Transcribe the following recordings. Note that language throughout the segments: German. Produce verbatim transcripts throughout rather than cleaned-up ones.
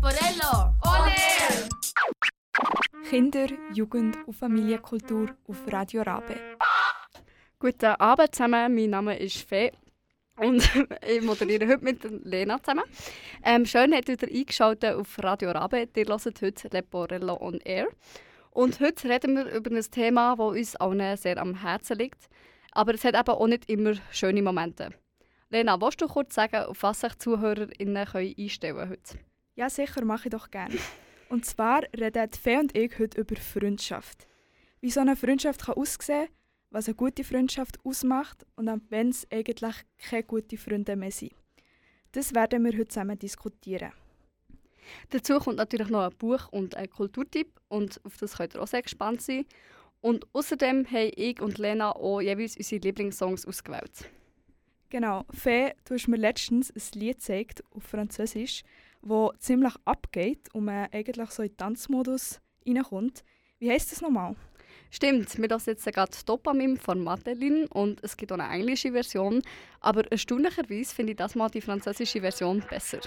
Leporello, ole! Kinder, Jugend und Familienkultur auf Radio Rabe. Guten Abend zusammen, mein Name ist Fee und ich moderiere heute mit Lena zusammen. Ähm, schön, dass ihr eingeschaltet auf Radio Rabe. Ihr hört heute Leporello on Air. Und heute reden wir über ein Thema, das uns allen sehr am Herzen liegt. Aber es hat eben auch nicht immer schöne Momente. Lena, willst du kurz sagen, auf was sich ZuhörerInnen einstellen können heute? Ja, sicher, mache ich doch gerne. Und zwar reden Fee und ich heute über Freundschaft. Wie so eine Freundschaft kann aussehen, was eine gute Freundschaft ausmacht und ab wann es eigentlich keine guten Freunde mehr sind. Das werden wir heute zusammen diskutieren. Dazu kommt natürlich noch ein Buch und ein Kulturtipp und auf das könnt ihr auch sehr gespannt sein. Und außerdem haben ich und Lena auch jeweils unsere Lieblingssongs ausgewählt. Genau, Fee, du hast mir letztens ein Lied gezeigt auf Französisch, das ziemlich abgeht und man eigentlich so in den Tanzmodus reinkommt. Wie heisst das nochmal? Stimmt, wir hören jetzt gerade Dopamine von Madeline und es gibt auch eine englische Version, aber erstaunlicherweise finde ich das mal die französische Version besser.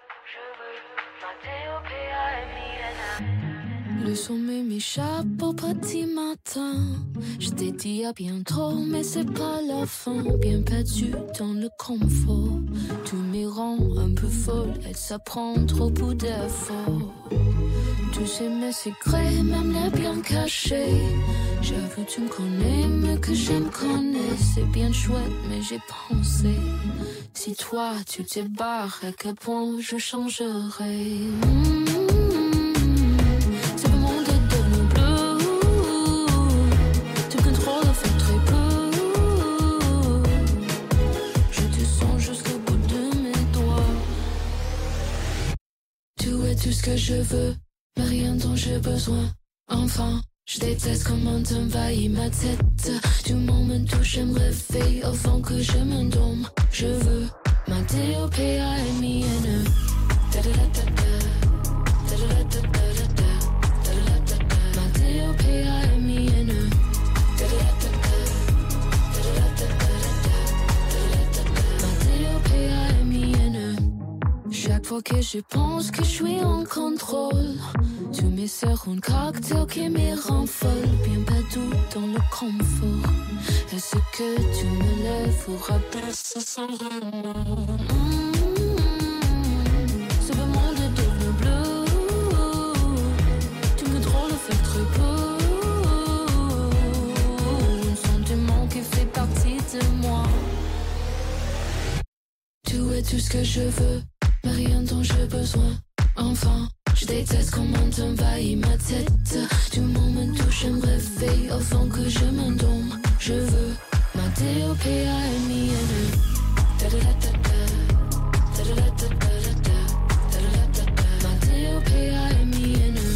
Le sommeil m'échappe au petit matin. Je t'ai dit à bientôt, mais c'est pas la fin. Bien perdu dans le confort. Tout me rend un peu folle, elle s'apprend trop pour d'efforts. Tu sais mes secrets, même les bien cachés. J'avoue tu me connais, mais que je me connais. C'est bien chouette, mais j'ai pensé. Si toi tu te barres, à quel point je changerais. Mmh. Tout ce que je veux, mais rien dont j'ai besoin. Enfin, je déteste comment t'envahis ma tête. Du moment où je me réveille, avant que je m'endorme, je veux ma D O P A M I N E. Ma D O P A M I N E. Chaque fois que je pense que je suis en contrôle, tu me sers un cocktail qui me rend folle. Bien perdu dans le confort. Est-ce que tu me lèves ou rabaisse sans remords? Mmh, ce beau monde est devenu bleu. Tu me drôles fait très beau. Un sentiment qui fait partie de moi. Tu es tout ce que je veux, mais rien dont j'ai besoin. Enfin, je déteste comment t'envahis ma tête. Du moment où je me réveille, avant que je m'endorme, je veux ma D O P A M I N E. Ma D O P A M I N E.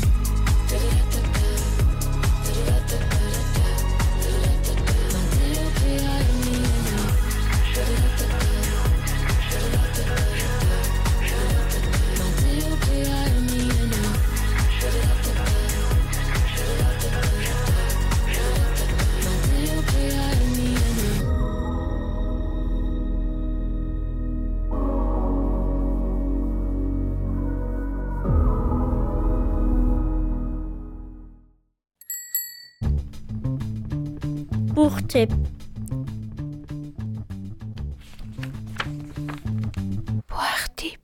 Buchtipp. Buchtipp.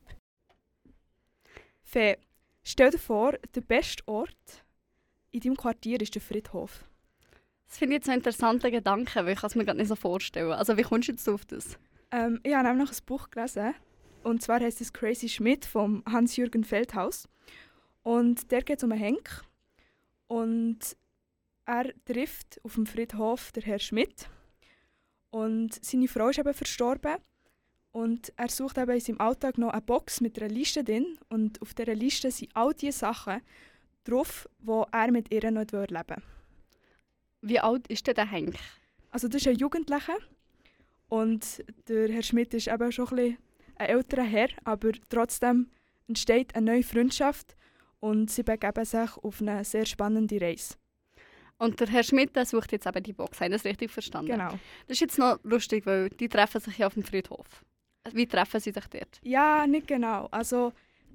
Fee, stell dir vor, der beste Ort in deinem Quartier ist der Friedhof. Das finde ich jetzt einen interessanten Gedanken, weil ich es mir gerade nicht so vorstellen. Also wie kommst du jetzt auf das? Ähm, ich habe nämlich ein Buch gelesen. Und zwar heisst es «Crazy Schmidt» von Hans-Jürgen Feldhaus. Und der geht um einen Henk. Und er trifft auf dem Friedhof den Herrn Schmidt. Und seine Frau ist eben verstorben. Und er sucht eben in seinem Alltag noch eine Box mit einer Liste drin. Und auf dieser Liste sind all die Sachen drauf, die er mit ihr noch leben will. Wie alt ist denn der Henk? Also das ist ein Jugendlicher. Und der Herr Schmidt ist eben schon ein, bisschen ein älterer Herr, aber trotzdem entsteht eine neue Freundschaft und sie begeben sich auf eine sehr spannende Reise. Und der Herr Schmidt der sucht jetzt eben die Box. Habe ich das richtig verstanden? Genau. Das ist jetzt noch lustig, weil die treffen sich ja auf dem Friedhof. Wie treffen sie sich dort? Ja, nicht genau. Also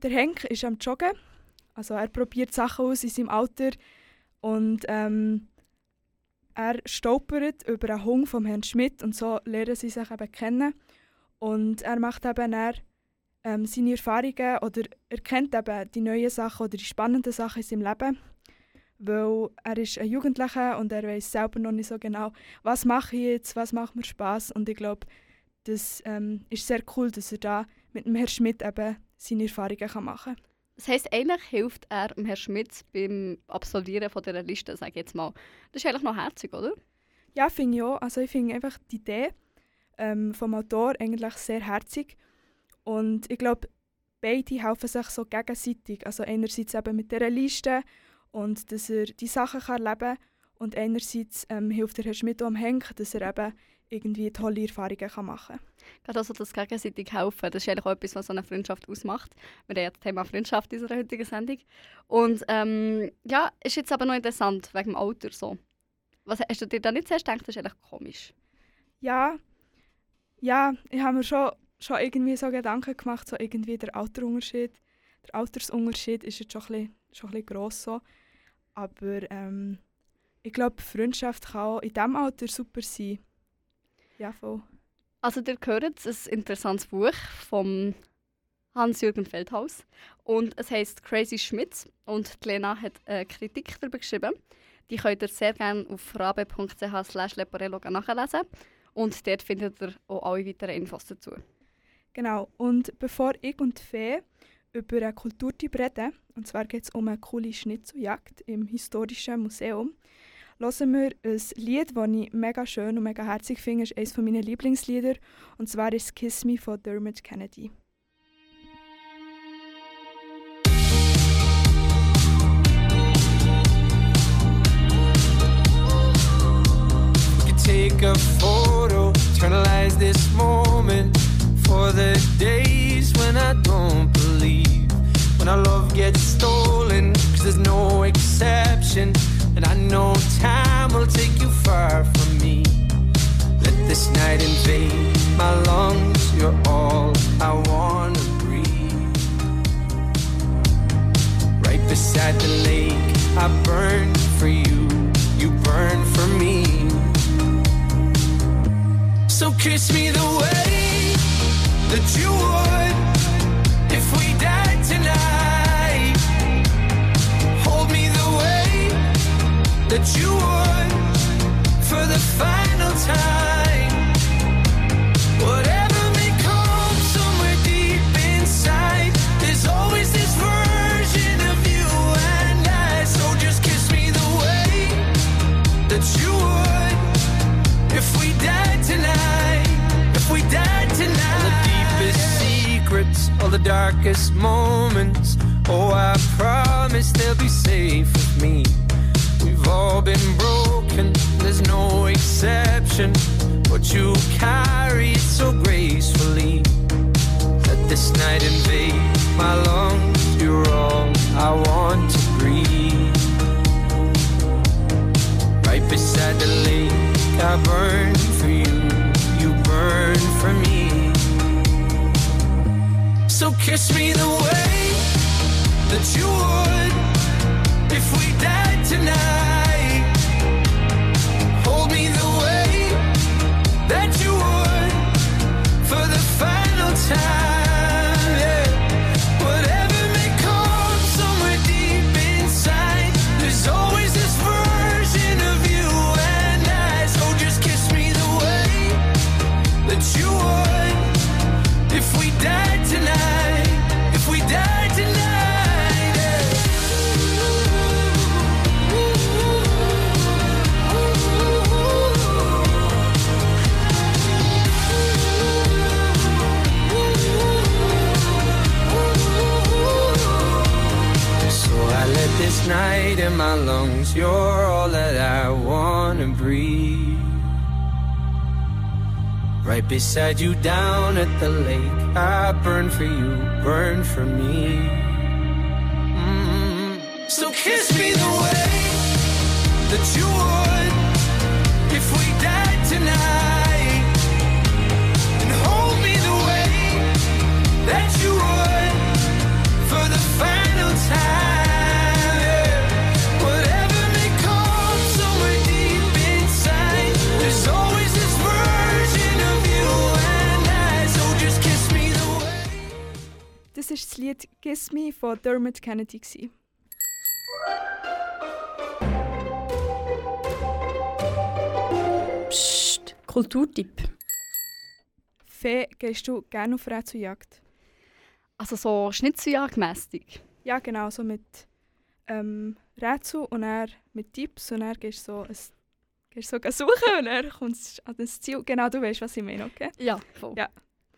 der Henk ist am Joggen. Also er probiert Sachen aus in seinem Alter. Und ähm, er stolpert über einen Hund vom Herrn Schmidt und so lernen sie sich eben kennen. Und er macht eben dann, ähm, seine Erfahrungen oder er kennt eben die neuen Sachen oder die spannenden Sachen in seinem Leben. Weil er ist ein Jugendlicher und er weiß selber noch nicht so genau, was mache ich jetzt, was macht mir Spass. Und ich glaube, das ähm, ist sehr cool, dass er da mit dem Herrn Schmidt eben seine Erfahrungen kann machen kann. Das heisst, eigentlich hilft er dem Herrn Schmidt beim Absolvieren von dieser Liste, sage ich jetzt mal. Das ist eigentlich noch herzig, oder? Ja, finde ich auch. Also ich finde einfach die Idee ähm, vom Autor eigentlich sehr herzig. Und ich glaube, beide helfen sich so gegenseitig. Also einerseits eben mit dieser Liste und dass er die Sachen kann erleben kann. Und einerseits ähm, hilft der Herr Schmidt auch am Henk, dass er eben irgendwie tolle Erfahrungen kann machen kann. Gerade also das gegenseitig helfen, das ist eigentlich auch etwas, was so eine Freundschaft ausmacht. Wir haben ja das Thema Freundschaft in unserer heutigen Sendung. Und ähm, ja, ist jetzt aber noch interessant, wegen dem Alter so. Was, hast du dir da nicht zuerst gedacht, das ist eigentlich komisch? Ja, ja, ich habe mir schon, schon irgendwie so Gedanken gemacht, so irgendwie der Alterunterschied. Der Altersunterschied ist jetzt schon ein bisschen, schon ein bisschen gross so. Aber ähm, ich glaube, Freundschaft kann auch in diesem Alter super sein. Ja, voll. Also ihr hört ein interessantes Buch vom Hans-Jürgen Feldhaus und es heisst «Crazy Schmidt» und die Lena hat eine Kritik darüber geschrieben. Die könnt ihr sehr gerne auf rabe punkt c h slash leporello nachlesen und dort findet ihr auch alle weiteren Infos dazu. Genau, und bevor ich und Fee über einen Kulturtyp reden, und zwar geht es um eine coole Schnitzeljagd im Historischen Museum, hören wir ein Lied, das ich mega schön und mega herzig finde. Es ist eines meiner Lieblingslieder. Und zwar ist «Kiss Me» von Dermot Kennedy. We could take a photo, eternalize this moment for the days when I don't believe, when our love gets stolen, 'cause there's no exception. And I know time will take you far from me. Let this night invade my lungs. You're all I wanna breathe. Right beside the lake, I burn for you. You burn for me. So kiss me the way that you would if we died tonight. Hold me the way that you would for the final time. Whatever may come somewhere deep inside, there's always this version of you and I. So just kiss me the way that you would if we died tonight. If we died tonight. All the deepest secrets, all the darkest moments, oh, I promise they'll be safe with me. We've all been broken, there's no exception, but you carry it so gracefully. Let this night invade my lungs, you're all I want to breathe. Right beside the lake, I burn for you, you burn for me. So kiss me the way that you would if we died tonight. Hold me the way that you would for the final time. Yeah. Whatever may come somewhere deep inside, there's always this version of you and I. So just kiss me the way that you would if we died tonight. If we died tonight. This night in my lungs, you're all that I wanna breathe. Right beside you down at the lake, I burn for you, burn for me. Mm-hmm. So kiss me the way that you would if we died tonight, and hold me the way that you would for Lied «Kiss Me» von Dermot Kennedy gewesen. Psst, Kulturtipp. Fee, gehst du gerne auf Rätseljagd? Also so schnitzeljagdmässig. Ja, genau, so mit ähm, Rätsel und dann mit Tipps und dann gehst du so, ein, gehst so suchen und dann kommst du an das Ziel. Genau, du weißt, was ich meine, okay? Ja, voll. Ja.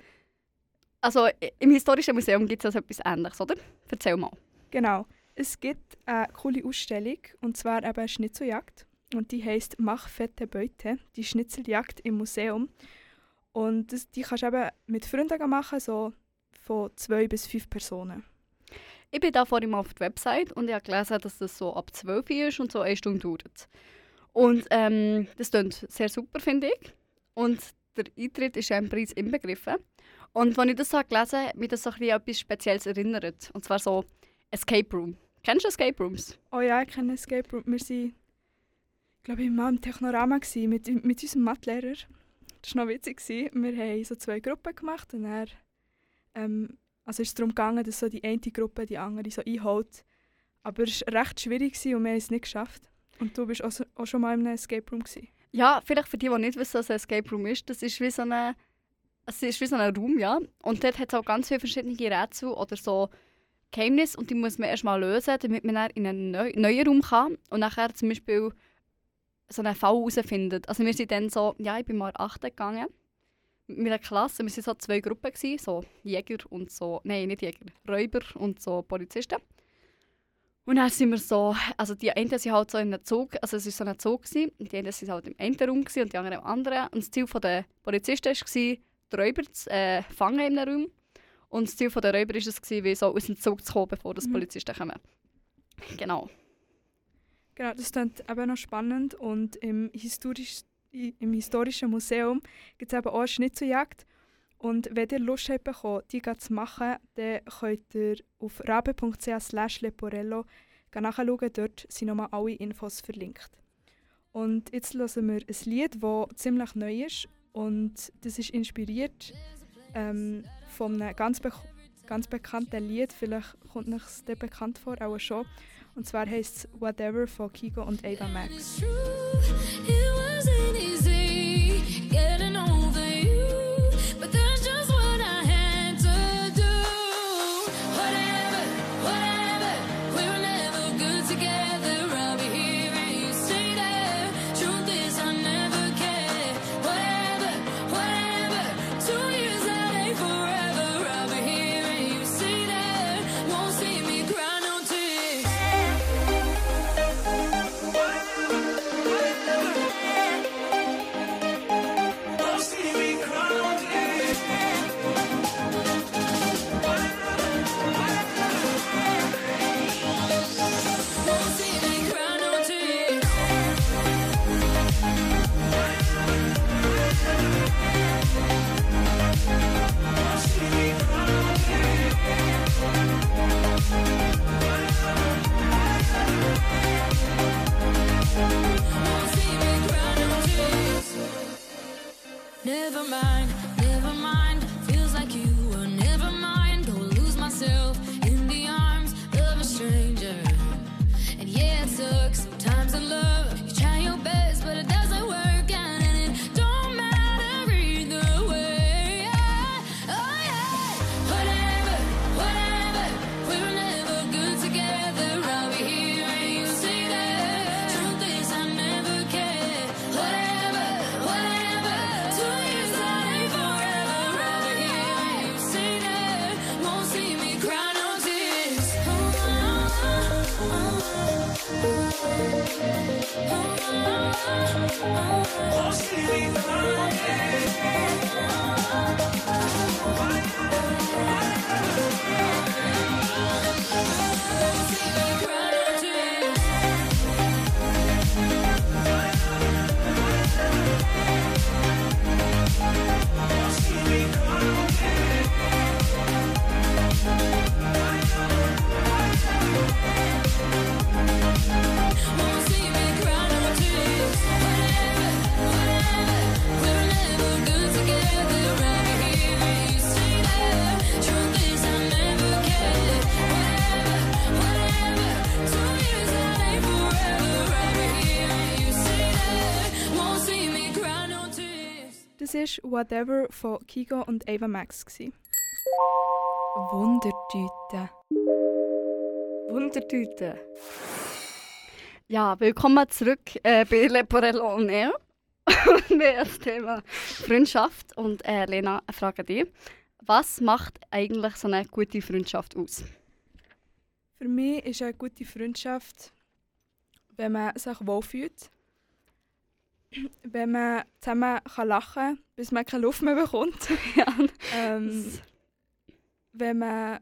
Also im Historischen Museum gibt es also etwas Ähnliches, oder? Erzähl mal. Genau. Es gibt eine coole Ausstellung, und zwar eben eine Schnitzeljagd. Und die heisst «Mach fette Beute», die Schnitzeljagd im Museum. Und das, die kannst du eben mit Freunden machen, so von zwei bis fünf Personen. Ich bin da vorhin mal auf der Website und ich habe gelesen, dass das so ab zwölf ist und so eine Stunde dauert. Und ähm, das klingt sehr super, finde ich. Und der Eintritt ist ja im Preis inbegriffen. Und als ich das so gelesen habe, hat mich das so ein bisschen an etwas Spezielles erinnert. Und zwar so Escape Room. Kennst du Escape Rooms? Oh ja, ich kenne Escape Room. Wir waren, glaube ich, mal im Technorama gewesen, mit, mit unserem Mathelehrer. Das war noch witzig. Wir haben so zwei Gruppen gemacht und dann ähm, also ist es darum gegangen, dass so die eine Gruppe die andere so einholt. Aber es war recht schwierig und wir haben es nicht geschafft. Und du warst auch, so, auch schon mal in einem Escape Room gewesen. Ja, vielleicht für die, die nicht wissen, was ein Escape Room ist. Das ist wie so eine, es ist wie so ein Raum, ja. Und dort hat es auch ganz viele verschiedene Rätsel oder so Geheimnisse. Und die muss man erst mal lösen, damit man dann in einen neu, neuen Raum kann. Und nachher zum Beispiel so einen Fall herausfindet. Also wir sind dann so, ja, ich bin mal achte gegangen. Mit meiner Klasse, wir waren so zwei Gruppen, gewesen, so Jäger und so, nein, nicht Jäger, Räuber und so Polizisten. Und dann sind wir so, also die einen waren halt so in einem Zug, also es war so ein Zug, gewesen, und die einen waren halt im einen Raum gewesen, und die anderen im anderen. Und das Ziel der Polizisten war, die Räuber zu äh, fangen in einem Raum. Und das Ziel der Räuber war es, wie so aus dem Zug zu kommen, bevor die mhm. Polizisten kommen. Genau. Genau, das klingt eben noch spannend. Und im, historisch, im Historischen Museum gibt es eben auch eine Schnitzeljagd. Und wenn ihr Lust habt, die zu machen, dann könnt ihr auf rabe punkt c h slash leporello nachschauen. Dort sind nochmal alle Infos verlinkt. Und jetzt hören wir ein Lied, das ziemlich neu ist. Und das ist inspiriert ähm, von einem ganz, be- ganz bekannten Lied. Vielleicht kommt euch das bekannt vor, auch schon. Und zwar heisst es «Whatever» von Kygo und Ava Max. Never mind, never mind, feels like you were never mind. Don't lose myself in the arms of a stranger. And yeah, it sucks sometimes in love. You try your best, but it doesn't work out, and it don't matter either way. Oh yeah, whatever, whatever, we were never good together. I'll be here and you say that. Truth is I never cared. Whatever, whatever, two years that ain't forever. I'll be here and you say that. Won't see me cry no tears. Oh, oh, oh, oh. Won't see me cry no tears. Whatever, whatever, we were never good together. Das war «Whatever» von Kygo und Ava Max. Wundertüte. Wundertüte. Ja, willkommen zurück äh, bei Leporello on Air. Wir haben das Thema Freundschaft. Und äh, Lena, eine Frage an dich. Was macht eigentlich so eine gute Freundschaft aus? Für mich ist eine gute Freundschaft, wenn man sich wohlfühlt. Wenn man zusammen kann lachen kann, bis man keine Luft mehr bekommt. Ja. ähm, wenn man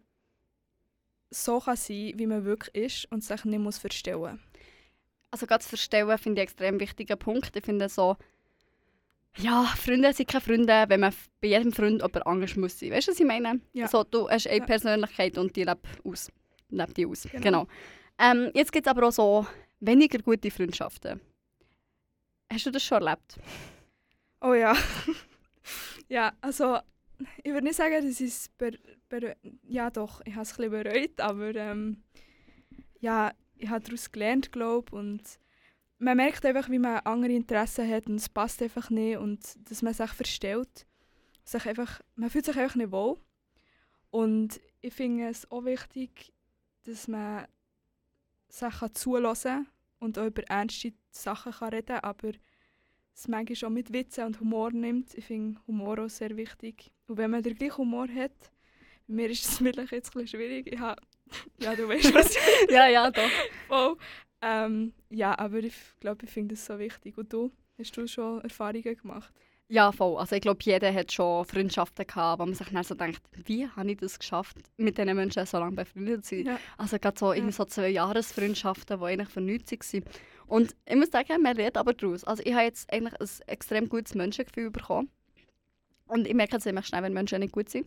so kann sein kann, wie man wirklich ist und sich nicht muss verstellen muss. Also gerade das Verstellen finde ich einen extrem wichtigen Punkt. Ich finde so, ja, Freunde sind keine Freunde, wenn man bei jedem Freund jemand anders muss sein. Weißt du, was ich meine? Ja. So, du hast eine Ja. Persönlichkeit und die lebt aus. Lebt die aus. Genau. Genau. Ähm, jetzt gibt es aber auch so weniger gute Freundschaften. Hast du das schon erlebt? Oh ja. Ja, also ich würde nicht sagen, dass ich es ber- ber- ja doch, ich habe es ein bisschen bereut, aber ähm, ja, ich habe daraus gelernt, glaube ich, und man merkt einfach, wie man andere Interessen hat und es passt einfach nicht und dass man sich verstellt. Sich einfach, man fühlt sich einfach nicht wohl. Und ich finde es auch wichtig, dass man sich zulassen kann und auch über ernste Sachen kann reden kann, aber es manchmal auch mit Witzen und Humor nimmt. Ich finde Humor auch sehr wichtig. Und wenn man den gleichen Humor hat, bei mir ist es vielleicht jetzt ein bisschen schwierig. Ich habe, ja, du weißt, was ich Ja, ja, doch. oh, ähm, ja, aber ich glaube, ich finde das so wichtig. Und du? Hast du schon Erfahrungen gemacht? Ja, voll. Also ich glaube, jeder hat schon Freundschaften gehabt, wo man sich dann so denkt, wie habe ich das geschafft, mit diesen Menschen so lange befreundet zu sein. Ja. Also gerade so, irgendwie Ja. so zwei Jahresfreundschaften, die eigentlich für nichts waren. Und ich muss sagen, man lernt aber daraus. Also ich habe jetzt eigentlich ein extrem gutes Menschengefühl bekommen. Und ich merke ziemlich schnell, wenn Menschen nicht gut sind.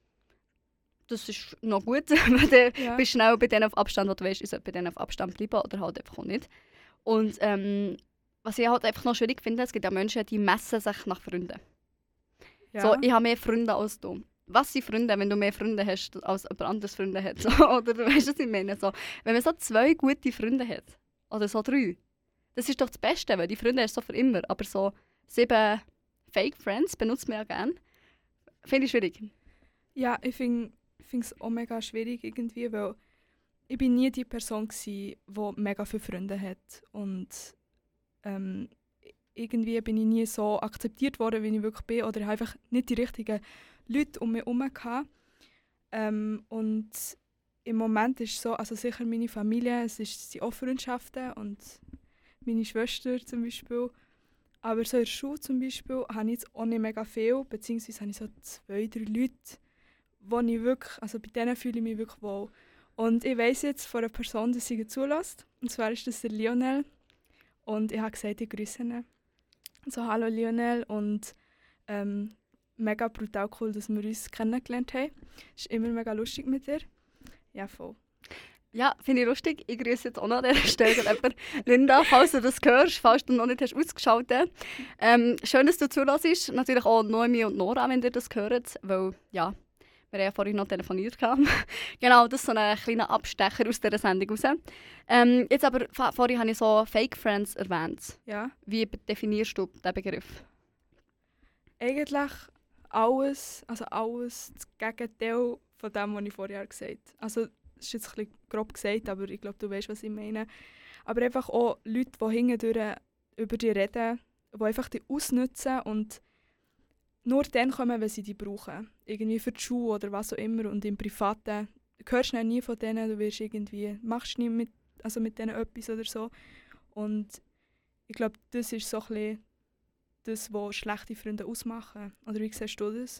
Das ist noch gut, weil du Ja. bist schnell bei denen auf Abstand, wo du weißt, ich soll bei denen auf Abstand bleiben oder halt einfach auch nicht. Und ähm, was ich halt einfach noch schwierig finde, es gibt ja Menschen, die messen sich nach Freunden. Ja. So, ich habe mehr Freunde als du. Was sind Freunde, wenn du mehr Freunde hast, als jemand anderes Freunde hat? So, oder weißt du, was ich meine? So, wenn man so zwei gute Freunde hat, oder so drei, das ist doch das Beste, weil die Freunde hast du so für immer. Aber so sieben Fake Friends benutzt man ja gerne. Finde ich schwierig. Ja, ich finde es auch mega schwierig irgendwie, weil ich bin nie die Person gsi, die mega viele Freunde hat. Und ähm, irgendwie bin ich nie so akzeptiert worden, wie ich wirklich bin. Oder ich habe einfach nicht die richtigen Leute um mich herum gehabt. Ähm, und im Moment ist es so, also sicher meine Familie, es ist, sind auch Freundschaften und meine Schwester zum Beispiel. Aber so in der Schule zum Beispiel habe ich jetzt auch nicht mega viel, beziehungsweise habe ich so zwei, drei Leute, wo ich wirklich, also bei denen fühle ich mich wirklich wohl. Und ich weiss jetzt von einer Person, die sie zulässt. Und zwar ist das der Lionel. Und ich habe gesagt, ich grüße ihn. So, hallo Lionel. Und ähm, mega brutal cool, dass wir uns kennengelernt haben. Es ist immer mega lustig mit dir. Ja, voll. Ja, finde ich lustig. Ich grüße jetzt auch noch an dieser Stelle jemanden. Linda, falls du das hörst, falls du noch nicht hast ausgeschaltet. Ähm, schön, dass du zulässt. Natürlich auch Noemi und Nora, wenn ihr das hört. Weil, ja, wir haben ja vorhin noch telefoniert. Genau, das ist so ein kleiner Abstecher aus dieser Sendung raus. Ähm, jetzt aber, v- vorhin habe ich so Fake Friends erwähnt. Ja. Wie definierst du diesen Begriff? Eigentlich alles, also alles das Gegenteil von dem, was ich vorher gesagt habe. Also, das ist jetzt ein bisschen grob gesagt, aber ich glaube, du weißt, was ich meine. Aber einfach auch Leute, die hintendurch über dich reden, die einfach dich ausnutzen und nur dann kommen, wenn sie dich brauchen. Irgendwie für die Schule oder was auch immer. Und im Privaten hörst du nie von denen, du wirst irgendwie, machst nie mit, also mit denen etwas oder so. Und ich glaube, das ist so ein bisschen das, was schlechte Freunde ausmachen. Oder wie siehst du das?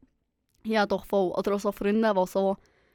Ja, doch voll. Oder auch so Freunde, die so...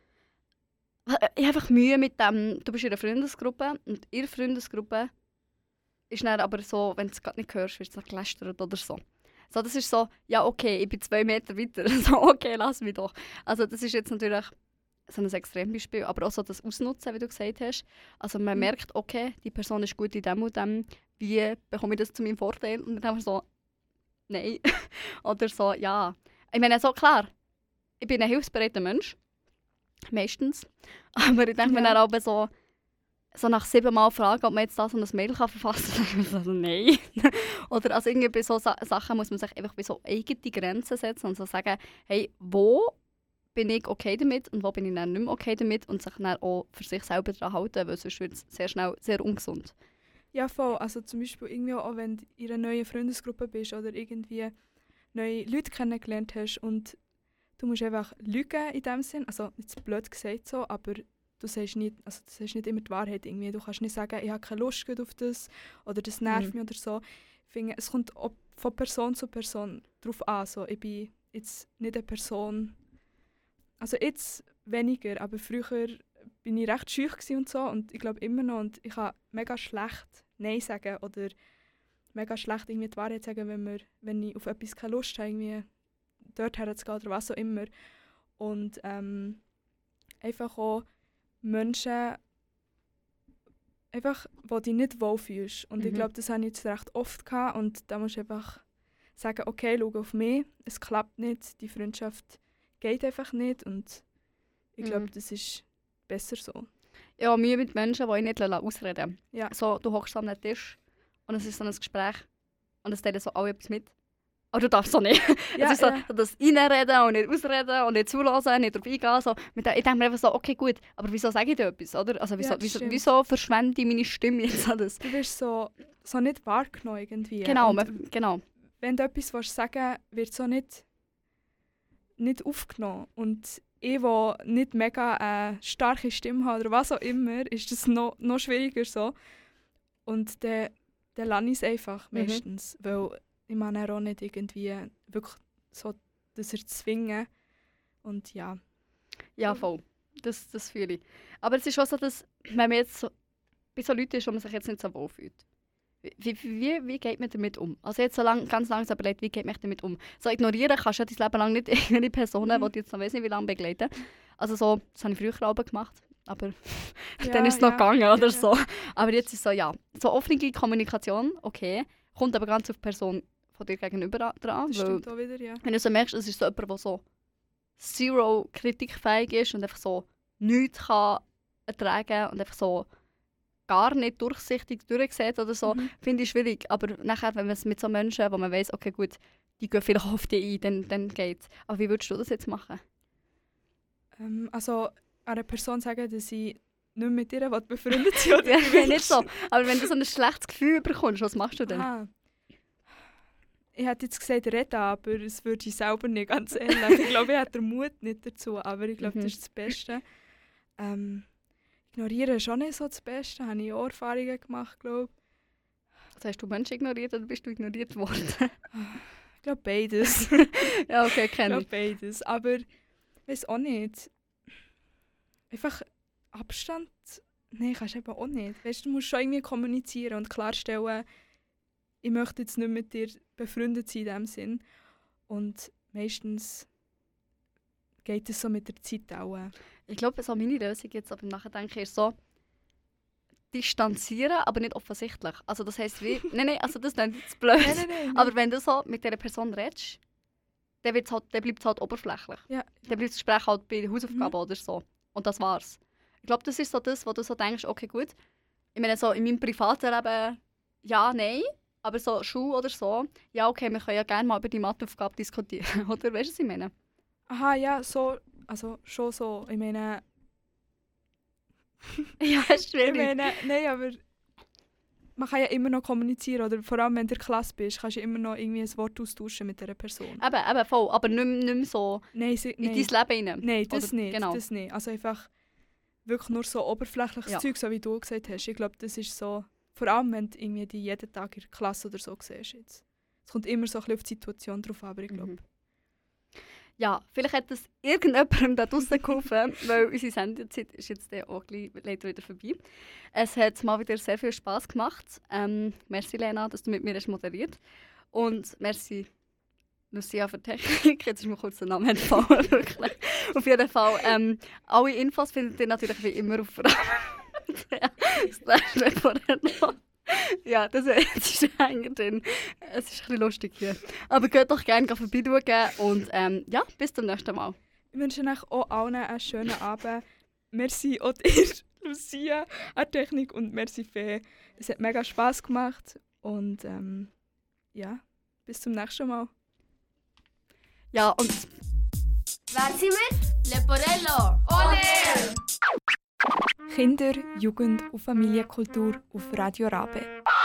Ich habe einfach Mühe mit dem, du bist in einer Freundesgruppe und ihre Freundesgruppe ist dann aber so, wenn du es gerade nicht hörst, wird es noch gelästert oder so. So, das ist so, ja okay, ich bin zwei Meter weiter, so okay, lass mich doch. Also das ist jetzt natürlich so ein Extrembeispiel, aber auch so das Ausnutzen, wie du gesagt hast. Also man Mhm. merkt, okay, die Person ist gut in dem und dem, wie bekomme ich das zu meinem Vorteil? Und dann einfach so, nein. Oder so, ja. Ich meine, so klar, ich bin ein hilfsbereiter Mensch. Meistens. Aber ich denke mir Ja. dann aber so, so nach sieben Mal fragen, ob man jetzt da so ein Mail kann verfassen kann, also nein. Oder also irgendwie bei so Sa- Sachen muss man sich einfach bei so eigene Grenzen setzen und so sagen, hey, wo bin ich okay damit und wo bin ich dann nicht mehr okay damit und sich dann auch für sich selber daran halten, weil sonst wird es sehr schnell sehr ungesund. Ja, voll. Also zum Beispiel irgendwie auch, wenn du in einer neuen Freundesgruppe bist oder irgendwie neue Leute kennengelernt hast und du musst einfach lügen in dem Sinn, also jetzt blöd gesagt so, aber du sagst nicht, also du sagst nicht immer die Wahrheit irgendwie. Du kannst nicht sagen, ich habe keine Lust auf das oder das nervt Mhm. mich oder so. Ich finde, es kommt auch von Person zu Person drauf an. So, ich bin jetzt nicht eine Person, also jetzt weniger, aber früher bin ich recht schüch gsi und so und ich glaube immer noch und ich kann mega schlecht Nein sagen oder mega schlecht irgendwie die Wahrheit sagen, wenn, wir, wenn ich auf etwas keine Lust habe, irgendwie dorthin zu gehen oder was auch immer. Und ähm, einfach auch Menschen, einfach, wo du dich nicht wohlfühlst. Und ich Mhm. glaube, das habe ich jetzt recht oft gehabt und da musst du einfach sagen, okay, schau auf mich, es klappt nicht, die Freundschaft geht einfach nicht und ich glaube, Mhm. das ist besser so. Ich habe Mühe mit Menschen, die ich nicht ausreden lassen. Ja. So, du hockst an einem Tisch und es ist so ein Gespräch und es teilen so alle etwas mit. Aber du darfst so nicht. Ja, es ist so, ja. das reinreden und nicht ausreden und nicht zulassen, nicht drauf eingehen. So. Mit der- Ich denke mir einfach so, okay, gut, aber wieso sage ich dir etwas? Oder? Also, wieso, Ja, das wieso, stimmt. wieso verschwende ich meine Stimme jetzt an das? Du wirst so, so nicht wahrgenommen irgendwie. Genau, Und man, genau. wenn du etwas willst sagen willst, wird so nicht, nicht aufgenommen. Und ich, die nicht mega eine starke Stimme habe oder was auch immer, ist das noch, noch schwieriger so. Und dann, dann lasse ich es einfach Mhm. meistens. Weil ich meine auch nicht irgendwie wirklich so das erzwingen. Und ja. Ja, voll. Das, das fühle ich. Aber es ist schon so, dass, wenn man jetzt so, bei so Leuten ist, wo man sich jetzt nicht so wohl fühlt. Wie, wie, wie geht man damit um? Also jetzt so lang, ganz langsam überlegt, wie geht man damit um? So ignorieren kannst du ja dein Leben lang nicht irgendeine Personen, Mhm. die du jetzt noch weiss nicht wie lange begleiten. Also so, das habe ich früher auch gemacht, aber Ja, dann ist es noch ja, gegangen oder ja, so. Aber jetzt ist so, ja, so offene Kommunikation, okay, kommt aber ganz auf die Person von dir gegenüber dran. Das Weil, stimmt auch wieder, ja. wenn du so merkst, es ist so jemand, der so zero kritikfähig ist und einfach so nichts kann ertragen und einfach so gar nicht durchsichtig durchsieht oder so, Mhm. finde ich schwierig. Aber nachher, wenn man es mit so Menschen, wo man weiss, okay gut, die gehen vielleicht auf dich ein, dann, dann geht's. Aber wie würdest du das jetzt machen? Ähm, also einer Person sagen, dass ich nicht mit ihr befreundet sein will, oder Ja, wie willst nicht so. Aber wenn du so ein schlechtes Gefühl bekommst, was machst du denn? Ah. Ich hätte jetzt gesagt, reden, aber es würde ich selber nicht, ganz ehrlich. Ich glaube, ich hätte den Mut nicht dazu, aber ich glaube, Mhm. das ist das Beste. Ähm, ignorieren ist auch nicht so das Beste, da habe ich auch Erfahrungen gemacht, glaube Also hast du Menschen ignoriert oder bist du ignoriert worden? ich. glaube beides. Ja, okay, ich kenne glaube ich. beides, aber ich weiß auch nicht. Einfach Abstand, nein, kannst du eben auch nicht. Weißt, du musst schon irgendwie kommunizieren und klarstellen, ich möchte jetzt nicht mit dir befreundet sein in dem Sinn. Und meistens geht es so mit der Zeit auch. Ich glaube, so meine Lösung jetzt aber im Nachdenken ist so, distanzieren, aber nicht offensichtlich. Also das heisst wie, nein, nein, also das ist nicht zu blöd. Nein, nein, nein. Aber wenn du so mit dieser Person redest, dann, wird's halt, dann bleibt es halt oberflächlich. Ja. Dann bleibt das Gespräch halt bei Hausaufgaben Mhm. oder so. Und das war's. Ich glaube, das ist so das, wo du so denkst, okay, gut. Ich meine, so in meinem privaten Leben, ja, nein. Aber so Schule oder so, ja, okay, wir können ja gerne mal über die Matheaufgabe diskutieren. Oder weißt du, was ich meine? Aha, ja, so, also schon so. Ich meine, Ja, ist ich schwierig. meine, nein, aber man kann ja immer noch kommunizieren. Oder vor allem, wenn du in der Klasse bist, kannst du ja immer noch irgendwie ein Wort austauschen mit dieser Person. Eben, eben, voll. Aber nicht, mehr- nicht mehr so Nein, sie, in nein. dein Leben rein. Nein, das Oder- nicht. genau. Das nicht. Also einfach wirklich nur so oberflächliches Ja. Zeug, so wie du gesagt hast. Ich glaube, das ist so, vor allem wenn du irgendwie die jeden Tag in der Klasse oder so siehst. Jetzt. Es kommt immer so ein bisschen auf die Situation drauf an, aber ich glaube. Mhm. Ja, vielleicht hat das irgendjemandem da draussen geholfen, weil unsere Sendezeit ist jetzt dann auch gleich leider wieder vorbei. Es hat mal wieder sehr viel Spass gemacht. Ähm, merci Lena, dass du mit mir hast moderiert. Und merci Lucia für die Technik. Jetzt ist mir kurz der Name entfallen, wirklich. Auf jeden Fall, ähm, alle Infos findet ihr natürlich wie immer auf Slash Leporello. Ja, das ist eigentlich drin. Es ist ein bisschen lustig hier. Aber geht doch gerne vorbeischauen und ähm, ja, bis zum nächsten Mal. Ich wünsche euch auch allen einen schönen Abend. Merci auch dir, Lucia an Technik und merci Fee. Es hat mega Spass gemacht und ähm, ja, bis zum nächsten Mal. Ja, und Wer sind wir? Leporello. On Air. Kinder, Jugend und Familienkultur auf Radio Rabe.